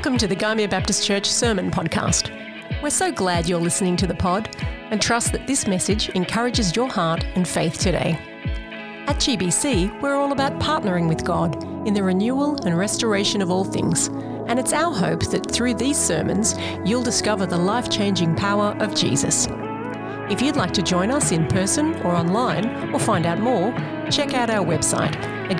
Welcome to the Gymea Baptist Church Sermon Podcast. We're so glad you're listening to the pod and trust that this message encourages your heart and faith today. At GBC, we're all about partnering with God in the renewal and restoration of all things, and it's our hope that through these sermons, you'll discover the life-changing power of Jesus. If you'd like to join us in person or online or find out more, check out our website at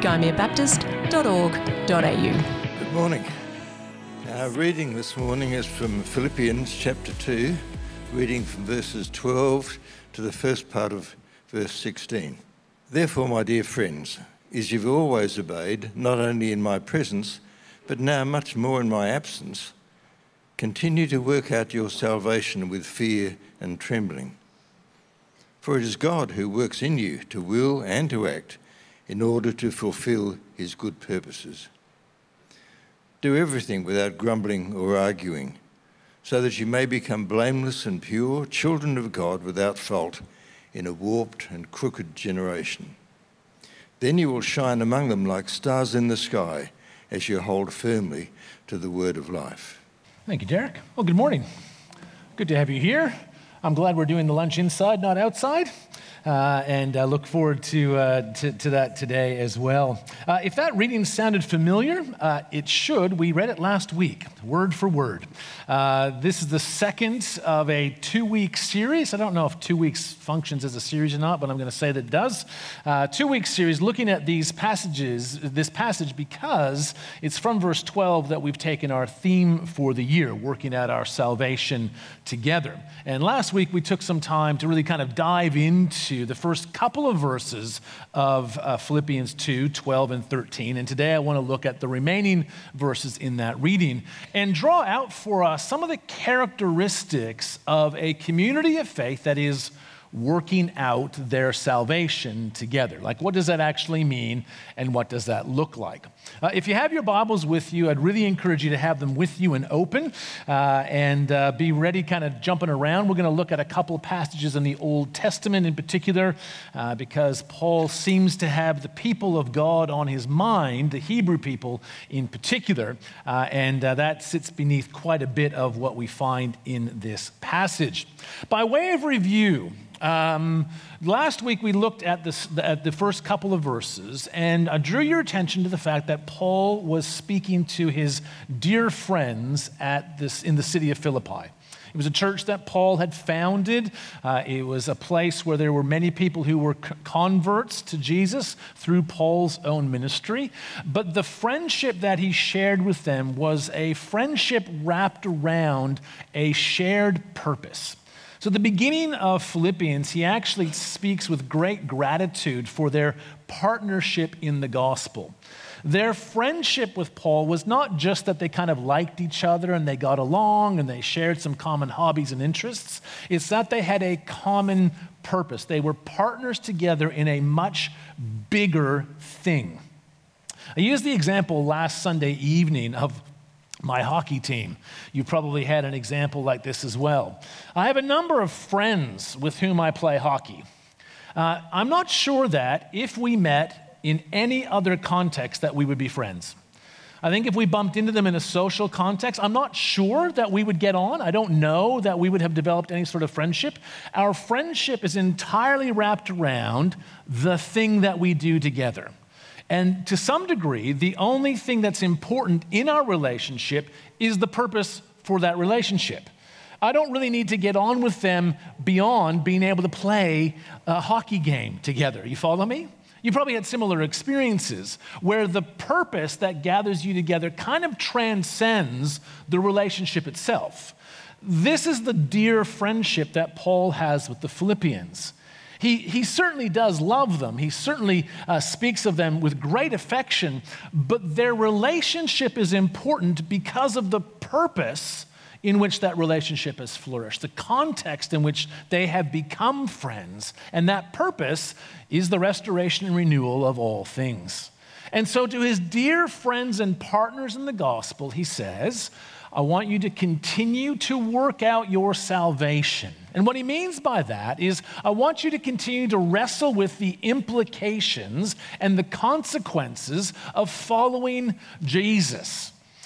gymeabaptist.org.au. Good morning. Our reading this morning is from Philippians chapter 2, reading from verses 12 to the first part of verse 16. Therefore, my dear friends, as you've always obeyed, not only in my presence, but now much more in my absence, continue to work out your salvation with fear and trembling. For it is God who works in you to will and to act in order to fulfill his good purposes. Do everything without grumbling or arguing, so that you may become blameless and pure, children of God without fault in a warped and crooked generation. Then you will shine among them like stars in the sky as you hold firmly to the word of life. Thank you, Derek. Well, good morning. Good to have you here. I'm glad we're doing the lunch inside, not outside. And I look forward to that today as well. If that reading sounded familiar, it should. We read it last week, word for word. This is the second of a 2-week series. I don't know if 2 weeks functions as a series or not, but I'm going to say that it does. 2-week series looking at this passage because it's from verse 12 that we've taken our theme for the year, working out our salvation together. And last week we took some time to really kind of dive into the first couple of verses of Philippians 2, 12 and 13. And today I want to look at the remaining verses in that reading and draw out for us some of the characteristics of a community of faith that is working out their salvation together. Like, what does that actually mean, and what does that look like? If you have your Bibles with you, I'd really encourage you to have them with you and open, and be ready kind of jumping around. We're going to look at a couple of passages in the Old Testament in particular, because Paul seems to have the people of God on his mind, the Hebrew people in particular, and that sits beneath quite a bit of what we find in this passage. By way of review, last week we looked at the first couple of verses, and I drew your attention to the fact that Paul was speaking to his dear friends in the city of Philippi. It was a church that Paul had founded. It was a place where there were many people who were converts to Jesus through Paul's own ministry. But the friendship that he shared with them was a friendship wrapped around a shared purpose. So at the beginning of Philippians, he actually speaks with great gratitude for their partnership in the gospel. Their friendship with Paul was not just that they kind of liked each other and they got along and they shared some common hobbies and interests. It's that they had a common purpose. They were partners together in a much bigger thing. I used the example last Sunday evening of my hockey team. You probably had an example like this as well. I have a number of friends with whom I play hockey. I'm not sure that if we met in any other context that we would be friends. I think if we bumped into them in a social context, I'm not sure that we would get on. I don't know that we would have developed any sort of friendship. Our friendship is entirely wrapped around the thing that we do together. And to some degree, the only thing that's important in our relationship is the purpose for that relationship. I don't really need to get on with them beyond being able to play a hockey game together. You follow me? You probably had similar experiences where the purpose that gathers you together kind of transcends the relationship itself. This is the dear friendship that Paul has with the Philippians. He certainly does love them. He certainly speaks of them with great affection, but their relationship is important because of the purpose in which that relationship has flourished, the context in which they have become friends, and that purpose is the restoration and renewal of all things. And so to his dear friends and partners in the gospel, he says, I want you to continue to work out your salvation. And what he means by that is, I want you to continue to wrestle with the implications and the consequences of following Jesus.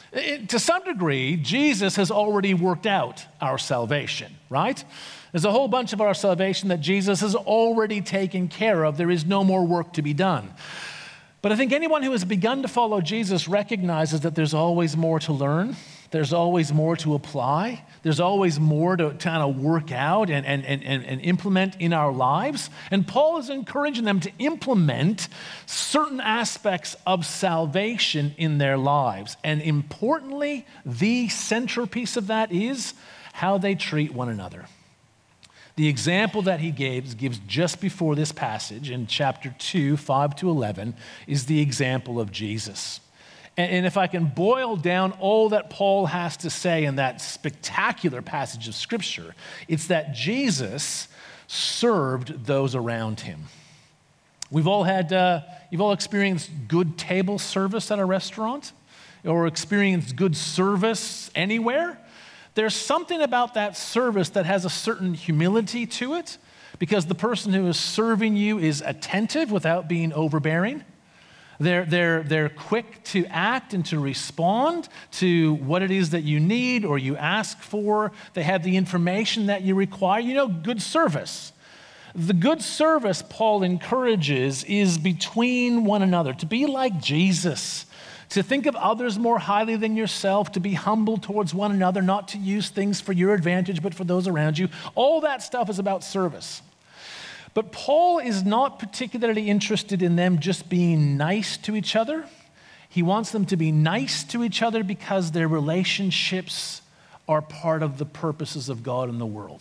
To some degree, Jesus has already worked out our salvation, right? There's a whole bunch of our salvation that Jesus has already taken care of. There is no more work to be done. But I think anyone who has begun to follow Jesus recognizes that there's always more to learn. There's always more to apply. There's always more to kind of work out and implement in our lives. And Paul is encouraging them to implement certain aspects of salvation in their lives. And importantly, the centerpiece of that is how they treat one another. The example that he gives just before this passage in chapter 2, 5 to 11, is the example of Jesus. And if I can boil down all that Paul has to say in that spectacular passage of Scripture, it's that Jesus served those around him. You've all experienced good table service at a restaurant or experienced good service anywhere. There's something about that service that has a certain humility to it because the person who is serving you is attentive without being overbearing. They're quick to act and to respond to what it is that you need or you ask for. They have the information that you require. Good service. The good service Paul encourages is between one another, to be like Jesus, to think of others more highly than yourself, to be humble towards one another, not to use things for your advantage, but for those around you. All that stuff is about service. But Paul is not particularly interested in them just being nice to each other. He wants them to be nice to each other because their relationships are part of the purposes of God in the world.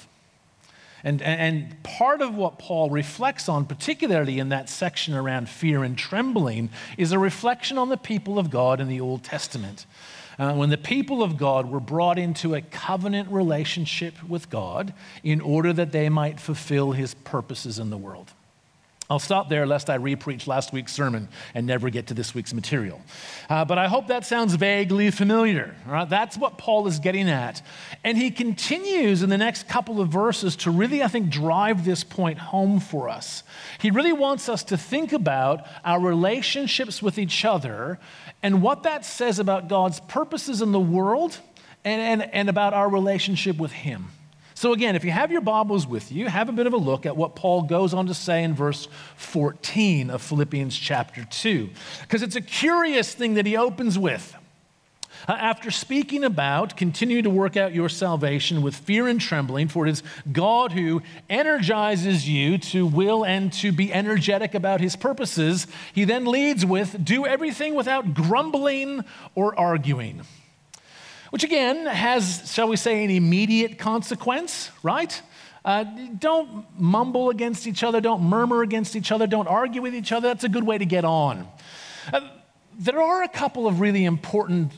And part of what Paul reflects on, particularly in that section around fear and trembling, is a reflection on the people of God in the Old Testament. When the people of God were brought into a covenant relationship with God in order that they might fulfill his purposes in the world. I'll stop there lest I re-preach last week's sermon and never get to this week's material. But I hope that sounds vaguely familiar. Right? That's what Paul is getting at. And he continues in the next couple of verses to really, I think, drive this point home for us. He really wants us to think about our relationships with each other and what that says about God's purposes in the world and about our relationship with him. So again, if you have your Bibles with you, have a bit of a look at what Paul goes on to say in verse 14 of Philippians chapter 2, because it's a curious thing that he opens with. After speaking about continue to work out your salvation with fear and trembling, for it is God who energizes you to will and to be energetic about his purposes, he then leads with, do everything without grumbling or arguing. Which again has, shall we say, an immediate consequence, right? Don't mumble against each other, don't murmur against each other, don't argue with each other. That's a good way to get on. There are a couple of really important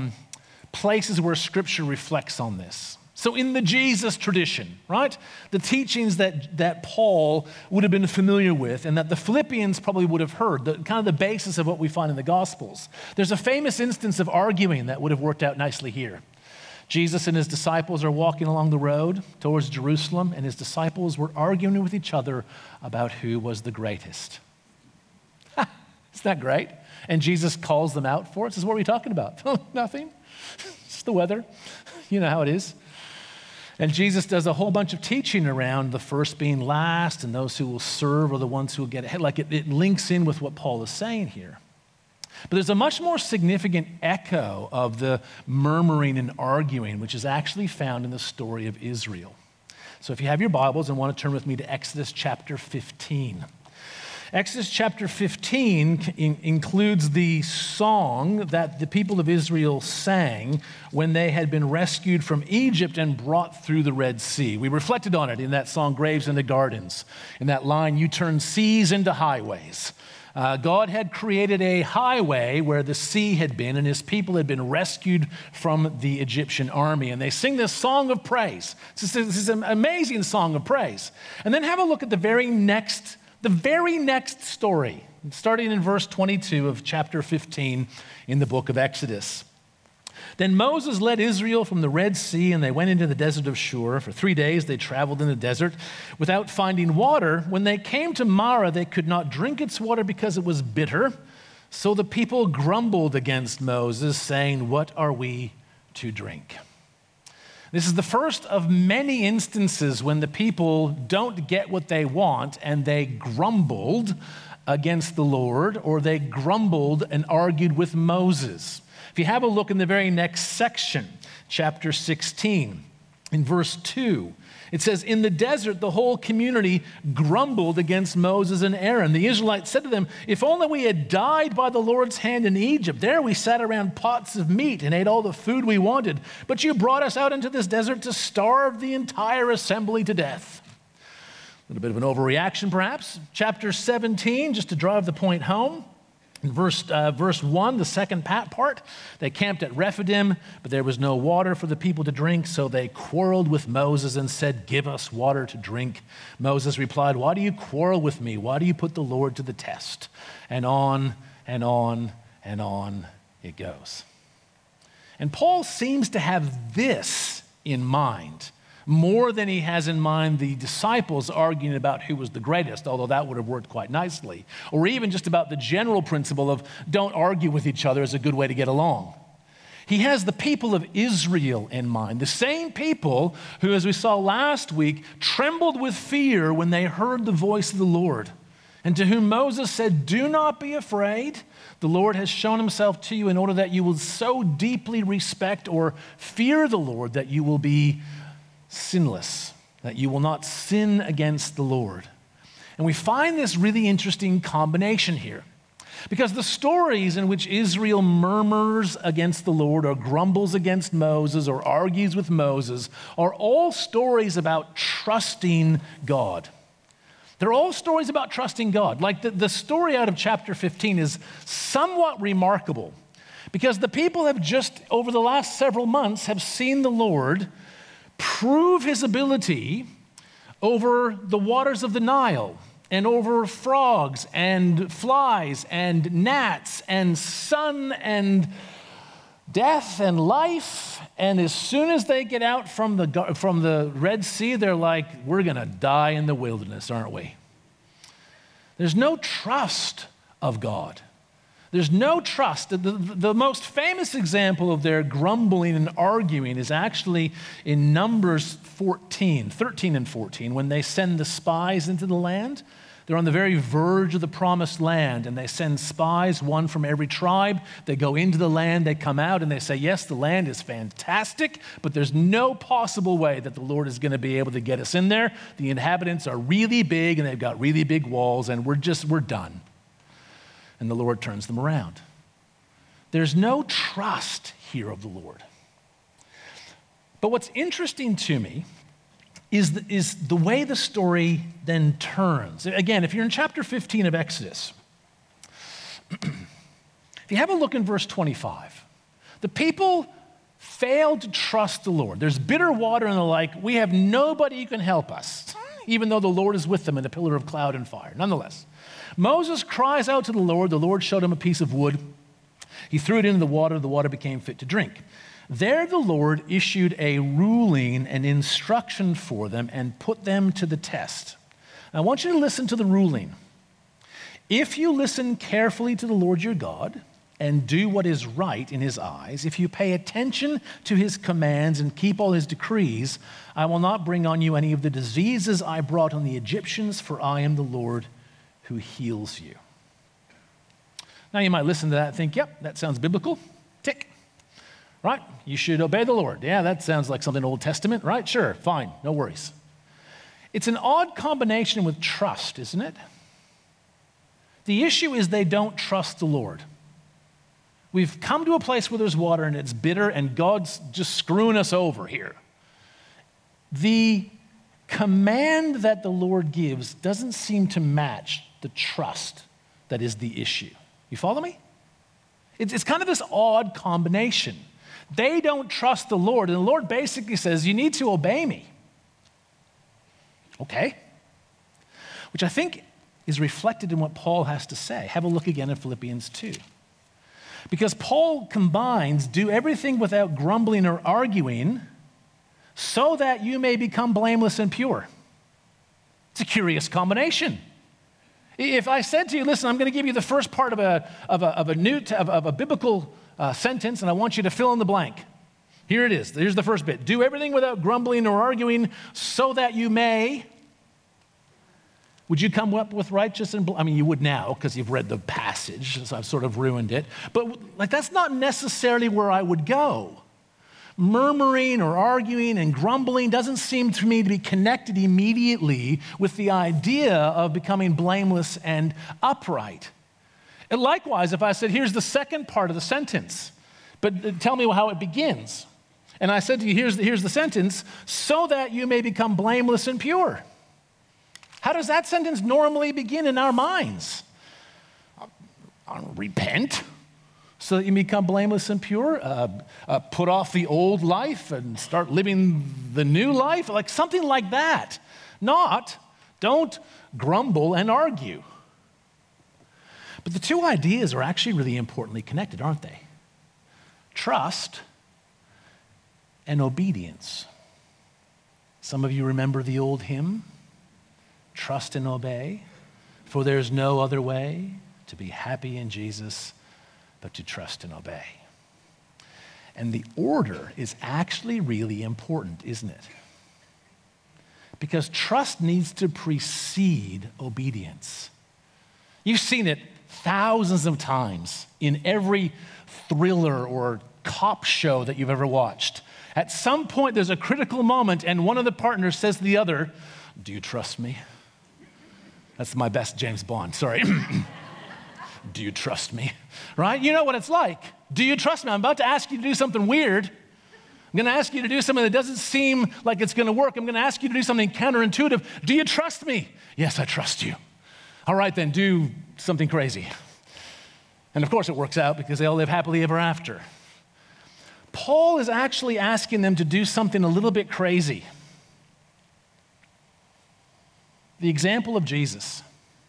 places where Scripture reflects on this. So in the Jesus tradition, right, the teachings that Paul would have been familiar with and that the Philippians probably would have heard, kind of the basis of what we find in the Gospels. There's a famous instance of arguing that would have worked out nicely here. Jesus and his disciples are walking along the road towards Jerusalem, and his disciples were arguing with each other about who was the greatest. Isn't that great? And Jesus calls them out for it. Says, what are we talking about? Nothing. It's the weather. You know how it is. And Jesus does a whole bunch of teaching around the first being last and those who will serve are the ones who will get ahead. Like it links in with what Paul is saying here. But there's a much more significant echo of the murmuring and arguing, which is actually found in the story of Israel. So if you have your Bibles and want to turn with me to Exodus chapter 15. Exodus chapter 15 includes the song that the people of Israel sang when they had been rescued from Egypt and brought through the Red Sea. We reflected on it in that song, Graves in the Gardens. In that line, you turn seas into highways. God had created a highway where the sea had been, and his people had been rescued from the Egyptian army. And they sing this song of praise. This is an amazing song of praise. And then have a look at the very next story, starting in verse 22 of chapter 15 in the book of Exodus. Then Moses led Israel from the Red Sea, and they went into the desert of Shur. For 3 days they traveled in the desert without finding water. When they came to Marah, they could not drink its water because it was bitter. So the people grumbled against Moses, saying, "What are we to drink?" This is the first of many instances when the people don't get what they want and they grumbled against the Lord, or they grumbled and argued with Moses. If you have a look in the very next section, chapter 16, in verse 2, it says, "In the desert, the whole community grumbled against Moses and Aaron. The Israelites said to them, 'If only we had died by the Lord's hand in Egypt. There we sat around pots of meat and ate all the food we wanted. But you brought us out into this desert to starve the entire assembly to death.'" A little bit of an overreaction, perhaps. Chapter 17, just to drive the point home. In verse 1, the second part, they camped at Rephidim, but there was no water for the people to drink, so they quarreled with Moses and said, "Give us water to drink." Moses replied, "Why do you quarrel with me? Why do you put the Lord to the test?" And on and on and on it goes. And Paul seems to have this in mind more than he has in mind the disciples arguing about who was the greatest, although that would have worked quite nicely. Or even just about the general principle of don't argue with each other is a good way to get along. He has the people of Israel in mind, the same people who, as we saw last week, trembled with fear when they heard the voice of the Lord, and to whom Moses said, "Do not be afraid. The Lord has shown himself to you in order that you will so deeply respect or fear the Lord that you will be sinless, that you will not sin against the Lord." And we find this really interesting combination here, because the stories in which Israel murmurs against the Lord or grumbles against Moses or argues with Moses are all stories about trusting God. They're all stories about trusting God. Like the story out of chapter 15 is somewhat remarkable, because the people have just, over the last several months, have seen the Lord prove his ability over the waters of the Nile and over frogs and flies and gnats and sun and death and life. And as soon as they get out from the Red Sea, they're like, "We're going to die in the wilderness, aren't we?" There's no trust of God. There's no trust. The most famous example of their grumbling and arguing is actually in Numbers 13 and 14, when they send the spies into the land. They're on the very verge of the promised land, and they send spies, one from every tribe. They go into the land, they come out, and they say, "Yes, the land is fantastic, but there's no possible way that the Lord is going to be able to get us in there. The inhabitants are really big, and they've got really big walls, and we're done." And the Lord turns them around. There's no trust here of the Lord. But what's interesting to me is the way the story then turns. Again, if you're in chapter 15 of Exodus, if you have a look in verse 25, the people failed to trust the Lord. There's bitter water and the like. We have nobody who can help us, even though the Lord is with them in the pillar of cloud and fire. Nonetheless, Moses cries out to the Lord showed him a piece of wood. He threw it into the water became fit to drink. There the Lord issued a ruling and instruction for them and put them to the test. I want you to listen to the ruling. "If you listen carefully to the Lord your God and do what is right in his eyes, if you pay attention to his commands and keep all his decrees, I will not bring on you any of the diseases I brought on the Egyptians, for I am the Lord who heals you." Now you might listen to that and think, "Yep, that sounds biblical. Tick. Right? You should obey the Lord. Yeah, that sounds like something Old Testament, right? Sure, fine, no worries." It's an odd combination with trust, isn't it? The issue is they don't trust the Lord. We've come to a place where there's water and it's bitter and God's just screwing us over here. The command that the Lord gives doesn't seem to match the trust that is the issue. You follow me? It's kind of this odd combination. They don't trust the Lord, and the Lord basically says, "You need to obey me." Okay. Which I think is reflected in what Paul has to say. Have a look again at Philippians 2. Because Paul combines do everything without grumbling or arguing so that you may become blameless and pure. It's a curious combination. If I said to you, listen, I'm going to give you the first part of a biblical sentence, and I want you to fill in the blank. Here it is. Here's the first bit. Do everything without grumbling or arguing so that you may. Would you come up with righteous and I mean, you would now because you've read the passage, so I've sort of ruined it. But that's not necessarily where I would go. Murmuring or arguing and grumbling doesn't seem to me to be connected immediately with the idea of becoming blameless and upright. And likewise, if I said, here's the second part of the sentence, but tell me how it begins. And I said to you, here's the sentence, so that you may become blameless and pure. How does that sentence normally begin in our minds? Repent, so that you become blameless and pure. Put off the old life and start living the new life, like something like that. Not, don't grumble and argue. But the two ideas are actually really importantly connected, aren't they? Trust and obedience. Some of you remember the old hymn, trust and obey, for there's no other way to be happy in Jesus but to trust and obey. And the order is actually really important, isn't it? Because trust needs to precede obedience. You've seen it thousands of times in every thriller or cop show that you've ever watched. At some point, there's a critical moment, and one of the partners says to the other, do you trust me? That's my best James Bond, sorry. Do you trust me? Right? You know what it's like. Do you trust me? I'm about to ask you to do something weird. I'm going to ask you to do something that doesn't seem like it's going to work. I'm going to ask you to do something counterintuitive. Do you trust me? Yes, I trust you. All right, then do something crazy. And of course it works out because they all live happily ever after. Paul is actually asking them to do something a little bit crazy. The example of Jesus.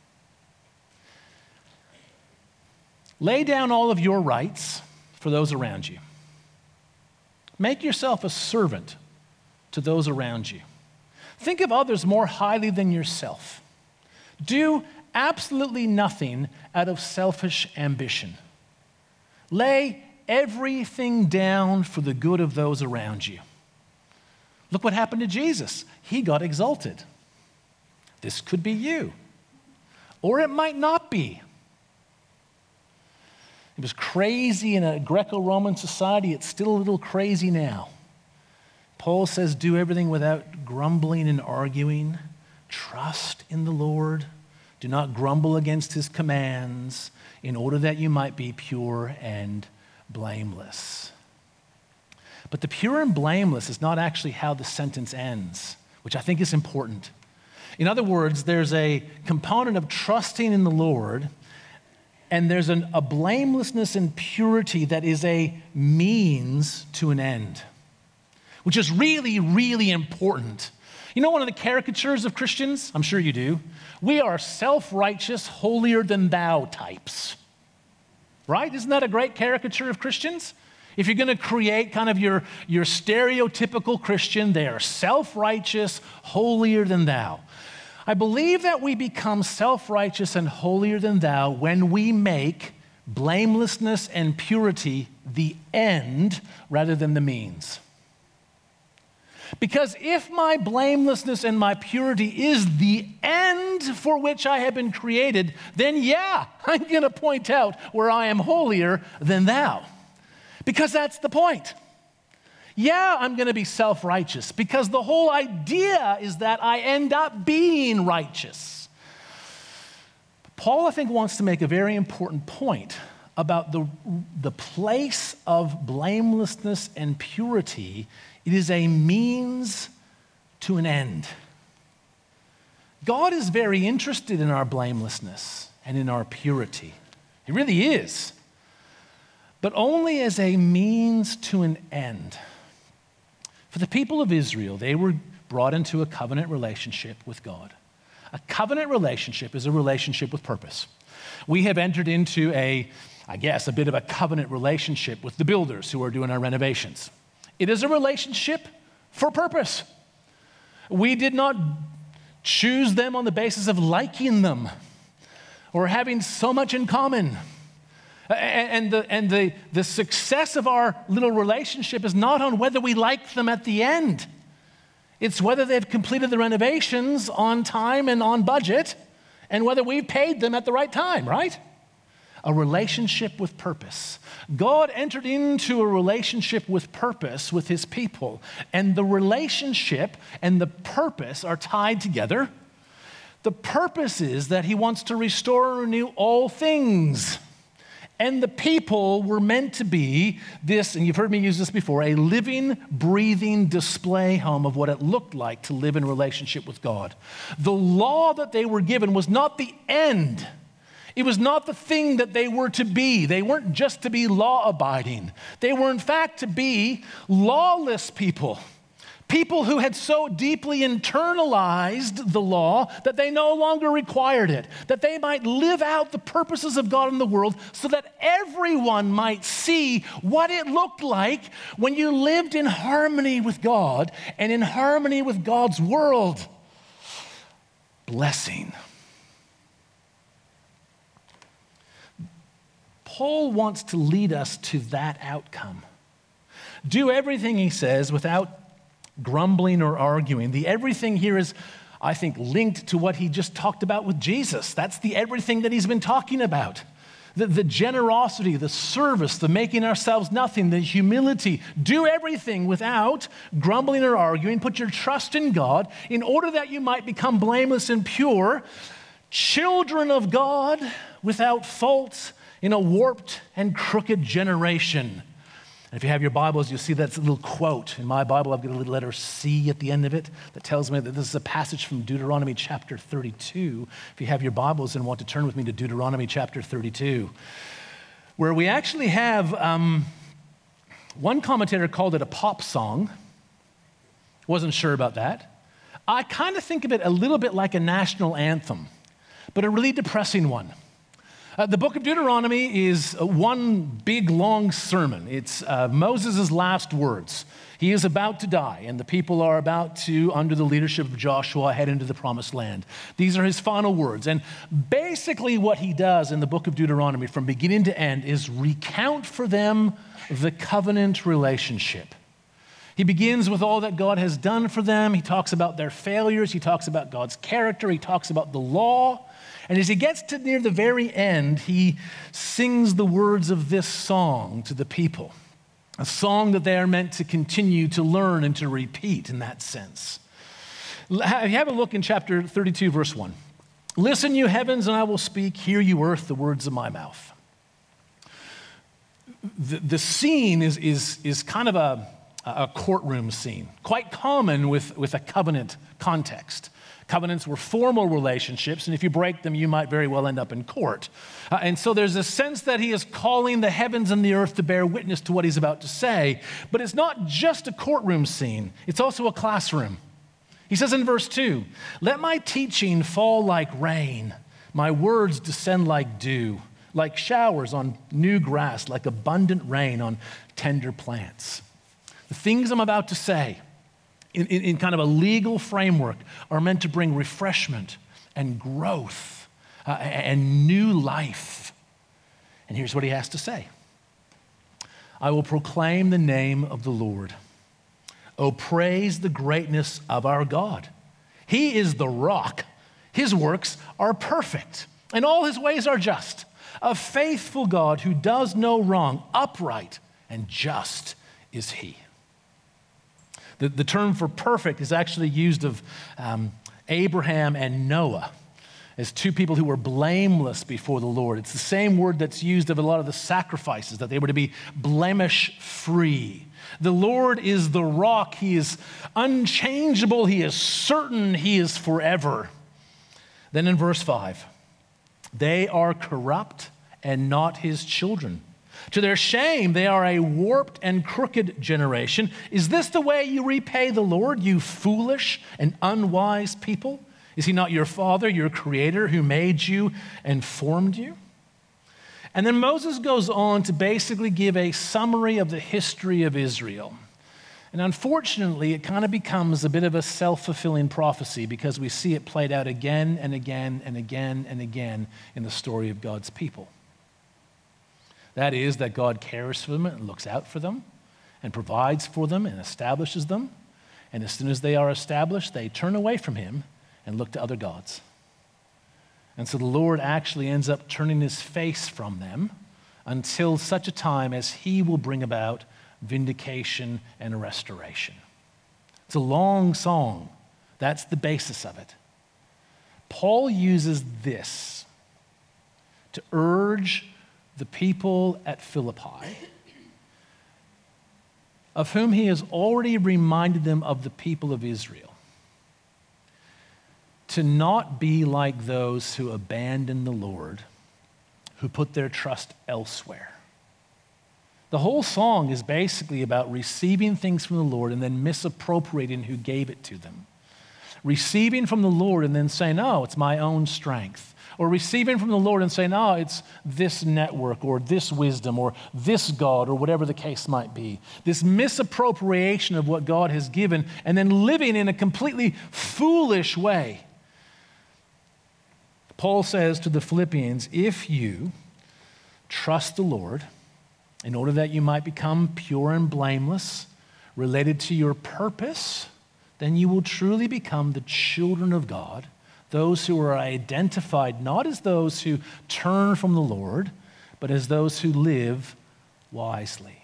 Lay down all of your rights for those around you. Make yourself a servant to those around you. Think of others more highly than yourself. Do absolutely nothing out of selfish ambition. Lay everything down for the good of those around you. Look what happened to Jesus. He got exalted. This could be you, or it might not be. It was crazy in a Greco-Roman society. It's still a little crazy now. Paul says, do everything without grumbling and arguing. Trust in the Lord. Do not grumble against his commands, in order that you might be pure and blameless. But the pure and blameless is not actually how the sentence ends, which I think is important. In other words, there's a component of trusting in the Lord, and there's a blamelessness and purity that is a means to an end, which is really, really important. You know one of the caricatures of Christians? I'm sure you do. We are self-righteous, holier-than-thou types. Right? Isn't that a great caricature of Christians? If you're going to create kind of your stereotypical Christian, they are self-righteous, holier-than-thou. I believe that we become self-righteous and holier-than-thou when we make blamelessness and purity the end rather than the means. Because if my blamelessness and my purity is the end for which I have been created, then yeah, I'm going to point out where I am holier than thou. Because that's the point. Yeah, I'm going to be self-righteous because the whole idea is that I end up being righteous. Paul, I think, wants to make a very important point about the place of blamelessness and purity. It is a means to an end. God is very interested in our blamelessness and in our purity. He really is. But only as a means to an end. For the people of Israel, they were brought into a covenant relationship with God. A covenant relationship is a relationship with purpose. We have entered into a bit of a covenant relationship with the builders who are doing our renovations. It is a relationship for purpose. We did not choose them on the basis of liking them. or having so much in common. And the success of our little relationship is not on whether we like them at the end. It's whether they've completed the renovations on time and on budget, and whether we've paid them at the right time, right? A relationship with purpose. God entered into a relationship with purpose with his people, and the relationship and the purpose are tied together. The purpose is that he wants to restore and renew all things. And the people were meant to be this, and you've heard me use this before, a living, breathing display home of what it looked like to live in relationship with God. The law that they were given was not the end. It was not the thing that they were to be. They weren't just to be law-abiding. They were, in fact, to be lawless people. People who had so deeply internalized the law that they no longer required it, that they might live out the purposes of God in the world so that everyone might see what it looked like when you lived in harmony with God and in harmony with God's world. Blessing. Paul wants to lead us to that outcome. Do everything, he says, without grumbling or arguing. The everything here is, I think, linked to what he just talked about with Jesus. That's the everything that he's been talking about. The generosity, the service, the making ourselves nothing, the humility. Do everything without grumbling or arguing. Put your trust in God in order that you might become blameless and pure, children of God without fault in a warped and crooked generation. And if you have your Bibles, you'll see that little quote. In my Bible, I've got a little letter C at the end of it that tells me that this is a passage from Deuteronomy chapter 32. If you have your Bibles and want to turn with me to Deuteronomy chapter 32, where we actually have, one commentator called it a pop song. Wasn't sure about that. I kind of think of it a little bit like a national anthem, but a really depressing one. The book of Deuteronomy is one big, long sermon. It's Moses' last words. He is about to die, and the people are about to, under the leadership of Joshua, head into the promised land. These are his final words. And basically what he does in the book of Deuteronomy from beginning to end is recount for them the covenant relationship. He begins with all that God has done for them. He talks about their failures. He talks about God's character. He talks about the law. And as he gets to near the very end, he sings the words of this song to the people, a song that they are meant to continue to learn and to repeat in that sense. Have a look in chapter 32, verse 1. Listen, you heavens, and I will speak. Hear, you earth, the words of my mouth. The scene is kind of a courtroom scene, quite common with a covenant context. Covenants were formal relationships, and if you break them, you might very well end up in court. And so there's a sense that he is calling the heavens and the earth to bear witness to what he's about to say. But it's not just a courtroom scene, it's also a classroom. He says in verse 2, let my teaching fall like rain, my words descend like dew, like showers on new grass, like abundant rain on tender plants. The things I'm about to say, in kind of a legal framework, are meant to bring refreshment and growth and new life. And here's what he has to say. I will proclaim the name of the Lord. Oh, praise the greatness of our God. He is the rock. His works are perfect, and all his ways are just. A faithful God who does no wrong, upright and just is he. The term for perfect is actually used of Abraham and Noah as two people who were blameless before the Lord. It's the same word that's used of a lot of the sacrifices, that they were to be blemish-free. The Lord is the rock. He is unchangeable. He is certain. He is forever. Then in verse 5, they are corrupt and not his children. To their shame, they are a warped and crooked generation. Is this the way you repay the Lord, you foolish and unwise people? Is he not your father, your creator, who made you and formed you? And then Moses goes on to basically give a summary of the history of Israel. And unfortunately, it kind of becomes a bit of a self-fulfilling prophecy because we see it played out again and again and again and again in the story of God's people. That is, that God cares for them and looks out for them and provides for them and establishes them. And as soon as they are established, they turn away from him and look to other gods. And so the Lord actually ends up turning his face from them until such a time as he will bring about vindication and restoration. It's a long song. That's the basis of it. Paul uses this to urge the people at Philippi, of whom he has already reminded them of the people of Israel, to not be like those who abandon the Lord, who put their trust elsewhere. The whole song is basically about receiving things from the Lord and then misappropriating who gave it to them. Receiving from the Lord and then saying, "Oh, it's my own strength." Or receiving from the Lord and saying, "Oh, it's this network or this wisdom or this God," or whatever the case might be. This misappropriation of what God has given and then living in a completely foolish way. Paul says to the Philippians, if you trust the Lord, in order that you might become pure and blameless, related to your purpose, then you will truly become the children of God, those who are identified not as those who turn from the Lord, but as those who live wisely.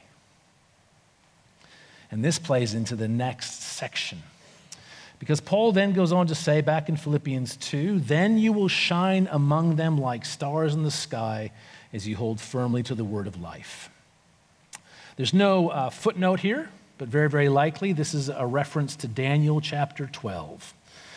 And this plays into the next section. Because Paul then goes on to say back in Philippians 2, then you will shine among them like stars in the sky as you hold firmly to the word of life. There's no footnote here, but very, very likely this is a reference to Daniel chapter 12.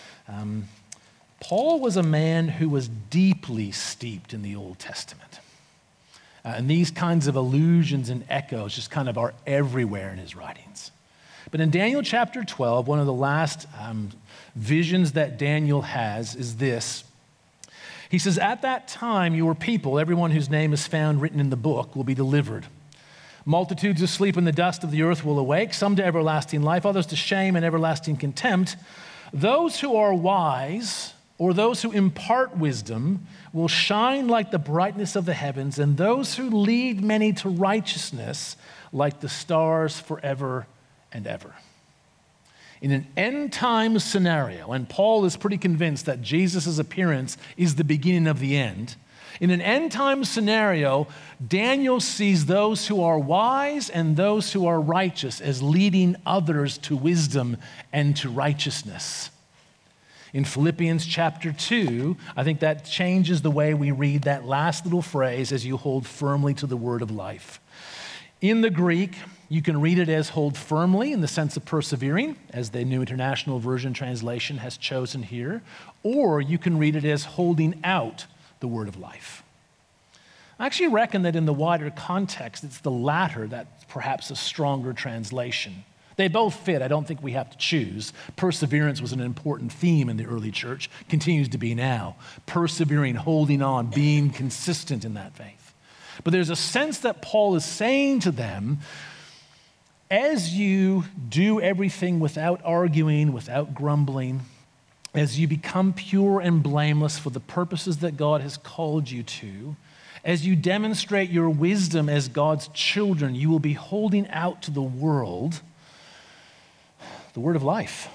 Paul was a man who was deeply steeped in the Old Testament. And these kinds of allusions and echoes just kind of are everywhere in his writings. But in Daniel chapter 12, one of the last visions that Daniel has is this. He says, at that time your people, everyone whose name is found written in the book, will be delivered. Multitudes who sleep in the dust of the earth will awake, some to everlasting life, others to shame and everlasting contempt. Those who are wise, or those who impart wisdom, will shine like the brightness of the heavens, and those who lead many to righteousness like the stars forever and ever. In an end time scenario, and Paul is pretty convinced that Jesus' appearance is the beginning of the end. In an end time scenario, Daniel sees those who are wise and those who are righteous as leading others to wisdom and to righteousness. In Philippians chapter 2, I think that changes the way we read that last little phrase, as you hold firmly to the word of life. In the Greek, you can read it as hold firmly in the sense of persevering, as the New International Version translation has chosen here, or you can read it as holding out the word of life. I actually reckon that in the wider context, it's the latter that's perhaps a stronger translation. They both fit. I don't think we have to choose. Perseverance was an important theme in the early church, continues to be now. Persevering, holding on, being consistent in that faith. But there's a sense that Paul is saying to them, as you do everything without arguing, without grumbling, as you become pure and blameless for the purposes that God has called you to, as you demonstrate your wisdom as God's children, you will be holding out to the world the word of life.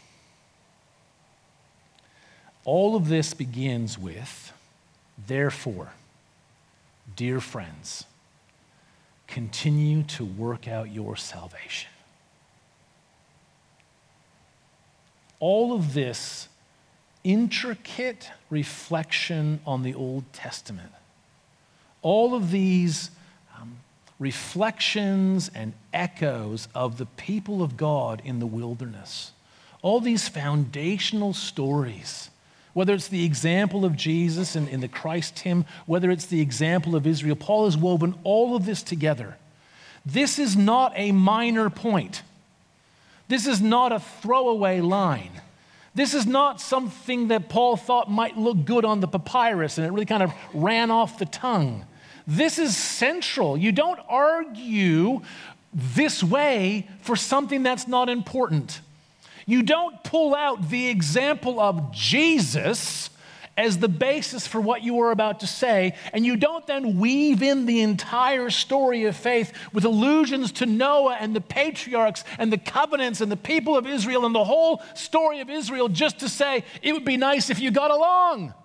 All of this begins with, therefore, dear friends, continue to work out your salvation. All of this intricate reflection on the Old Testament, all of these reflections and echoes of the people of God in the wilderness, all these foundational stories, whether it's the example of Jesus in the Christ hymn, whether it's the example of Israel, Paul has woven all of this together. This is not a minor point. This is not a throwaway line. This is not something that Paul thought might look good on the papyrus and it really kind of ran off the tongue. This is central. You don't argue this way for something that's not important. You don't pull out the example of Jesus as the basis for what you are about to say, and you don't then weave in the entire story of faith with allusions to Noah and the patriarchs and the covenants and the people of Israel and the whole story of Israel just to say, it would be nice if you got along.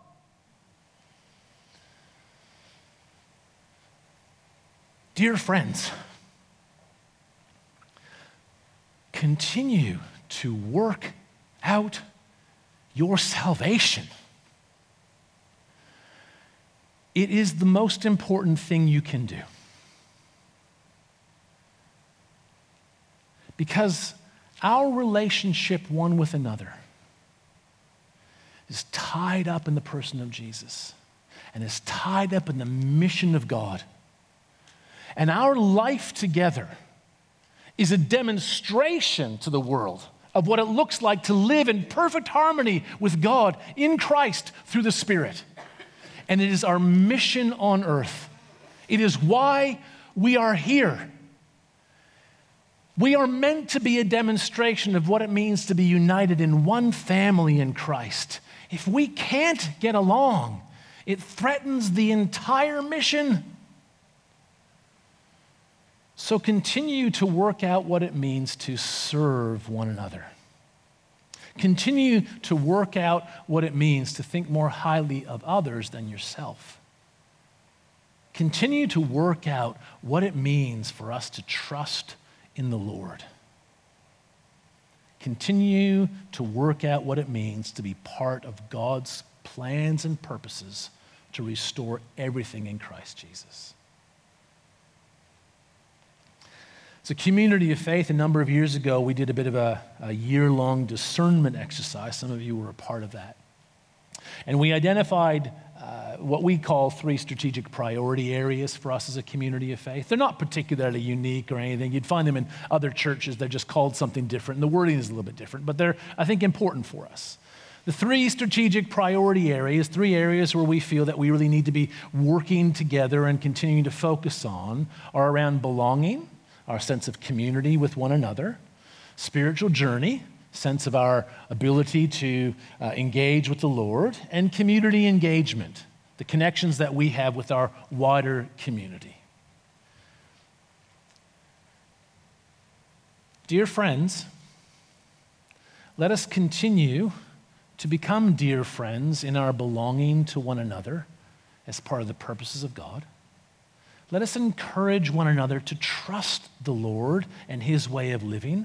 Dear friends, continue to work out your salvation. It is the most important thing you can do. Because our relationship one with another is tied up in the person of Jesus and is tied up in the mission of God. And our life together is a demonstration to the world of what it looks like to live in perfect harmony with God in Christ through the Spirit. And it is our mission on earth. It is why we are here. We are meant to be a demonstration of what it means to be united in one family in Christ. If we can't get along, it threatens the entire mission. So continue to work out what it means to serve one another. Continue to work out what it means to think more highly of others than yourself. Continue to work out what it means for us to trust in the Lord. Continue to work out what it means to be part of God's plans and purposes to restore everything in Christ Jesus. As a community of faith, a number of years ago, we did a bit of a year-long discernment exercise. Some of you were a part of that. And we identified what we call 3 strategic priority areas for us as a community of faith. They're not particularly unique or anything. You'd find them in other churches. They're just called something different. And the wording is a little bit different, but they're, I think, important for us. The 3 strategic priority areas, 3 areas where we feel that we really need to be working together and continuing to focus on, are around belonging, our sense of community with one another, spiritual journey, sense of our ability to engage with the Lord, and community engagement, the connections that we have with our wider community. Dear friends, let us continue to become dear friends in our belonging to one another as part of the purposes of God. Let us encourage one another to trust the Lord and His way of living.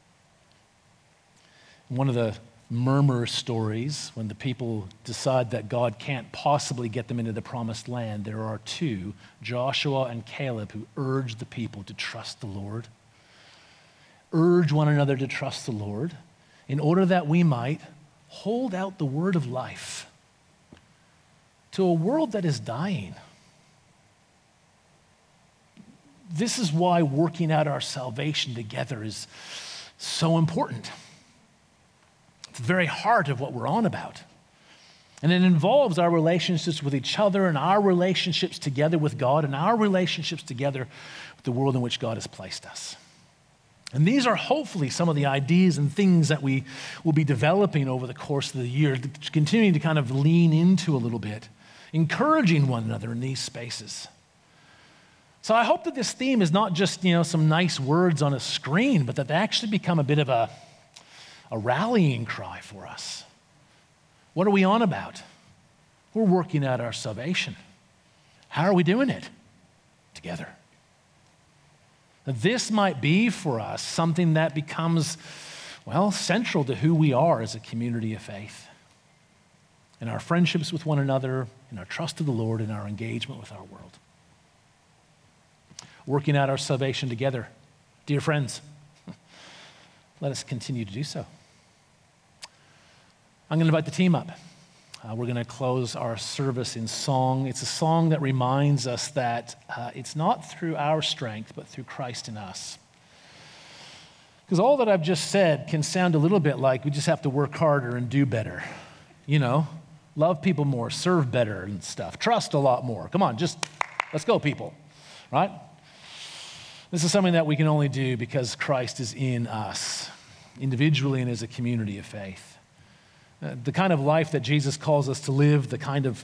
One of the murmur stories, when the people decide that God can't possibly get them into the promised land, there are 2, Joshua and Caleb, who urge the people to trust the Lord. Urge one another to trust the Lord in order that we might hold out the word of life to a world that is dying. This is why working out our salvation together is so important. It's the very heart of what we're on about. And it involves our relationships with each other and our relationships together with God and our relationships together with the world in which God has placed us. And these are hopefully some of the ideas and things that we will be developing over the course of the year, continuing to kind of lean into a little bit, encouraging one another in these spaces. So I hope that this theme is not just, some nice words on a screen, but that they actually become a bit of a rallying cry for us. What are we on about? We're working out our salvation. How are we doing it? Together. This might be for us something that becomes, central to who we are as a community of faith. In our friendships with one another, in our trust of the Lord, in our engagement with our world. Working out our salvation together. Dear friends, let us continue to do so. I'm going to invite the team up. We're going to close our service in song. It's a song that reminds us that it's not through our strength, but through Christ in us. Because all that I've just said can sound a little bit like we just have to work harder and do better. Love people more, serve better and stuff. Trust a lot more. Come on, let's go, people, right? This is something that we can only do because Christ is in us, individually and as a community of faith. The kind of life that Jesus calls us to live, the kind of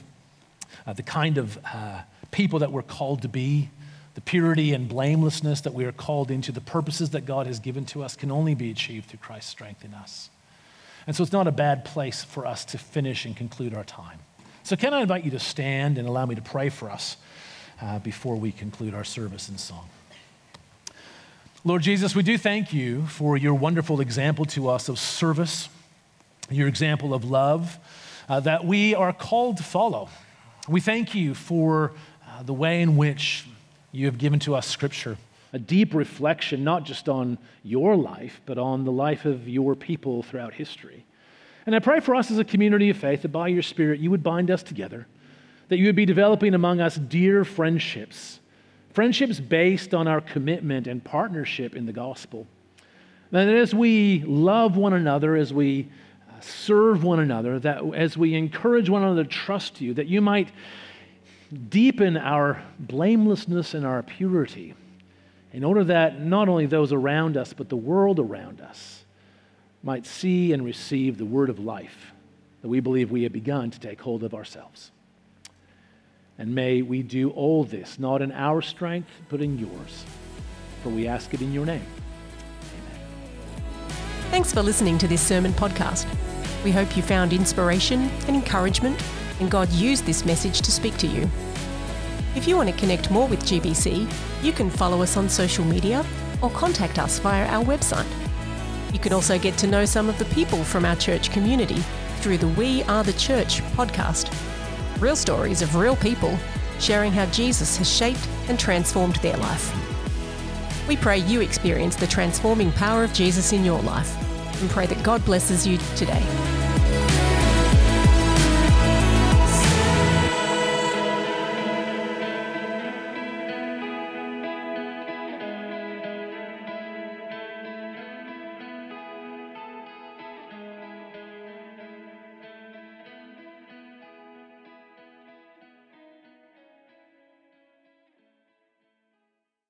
people that we're called to be, the purity and blamelessness that we are called into, the purposes that God has given to us can only be achieved through Christ's strength in us. And so it's not a bad place for us to finish and conclude our time. So can I invite you to stand and allow me to pray for us before we conclude our service in song. Lord Jesus, we do thank you for your wonderful example to us of service, your example of love that we are called to follow. We thank you for the way in which you have given to us Scripture, a deep reflection not just on your life, but on the life of your people throughout history. And I pray for us as a community of faith that by your Spirit you would bind us together, that you would be developing among us dear friendships based on our commitment and partnership in the gospel. That as we love one another, as we serve one another, that as we encourage one another to trust you, that you might deepen our blamelessness and our purity in order that not only those around us, but the world around us might see and receive the word of life that we believe we have begun to take hold of ourselves. And may we do all this, not in our strength, but in yours. For we ask it in your name. Amen. Thanks for listening to this sermon podcast. We hope you found inspiration and encouragement, and God used this message to speak to you. If you want to connect more with GBC, you can follow us on social media or contact us via our website. You can also get to know some of the people from our church community through the We Are the Church podcast. Real stories of real people sharing how Jesus has shaped and transformed their life. We pray you experience the transforming power of Jesus in your life and pray that God blesses you today.